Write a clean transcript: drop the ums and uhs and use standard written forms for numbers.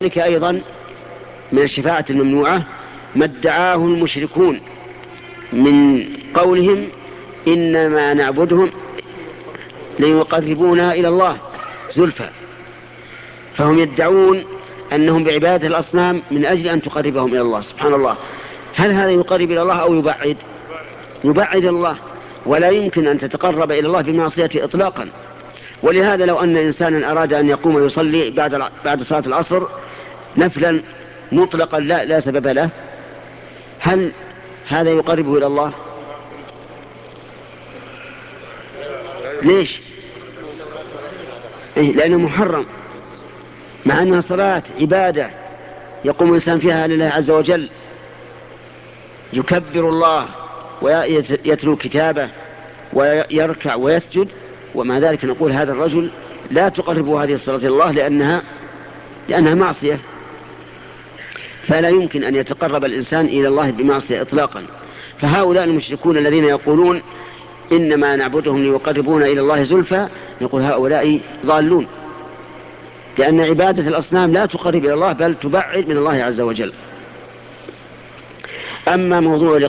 ذلك أيضا من الشفاعة الممنوعة ما ادعاه المشركون من قولهم إنما نعبدهم ليقربونا إلى الله زلفى، فهم يدعون أنهم بعبادة الأصنام من أجل أن تقربهم إلى الله. سبحان الله، هل هذا يقرب إلى الله أو يبعد؟ يبعد الله، ولا يمكن أن تتقرب إلى الله بمعصيته إطلاقا. ولهذا لو أن إنسانا أراد أن يقوم ويصلي بعد صلاة العصر نفلا مطلقا لا سبب له، هل هذا يقربه إلى الله؟ ليش؟ لأنه محرم، مع أنها صلاة عبادة يقوم الإنسان فيها لله عز وجل، يكبر الله ويتلو كتابه ويركع ويسجد، ومع ذلك نقول هذا الرجل لا تقربه هذه الصلاة إلى الله لأنها معصية، فلا يمكن أن يتقرب الإنسان إلى الله بمعصية إطلاقا. فهؤلاء المشركون الذين يقولون إنما نعبدهم ليقربونا إلى الله زلفى، نقول هؤلاء ضالون، لأن عبادة الأصنام لا تقرب إلى الله بل تبعد من الله عز وجل. أما موضوع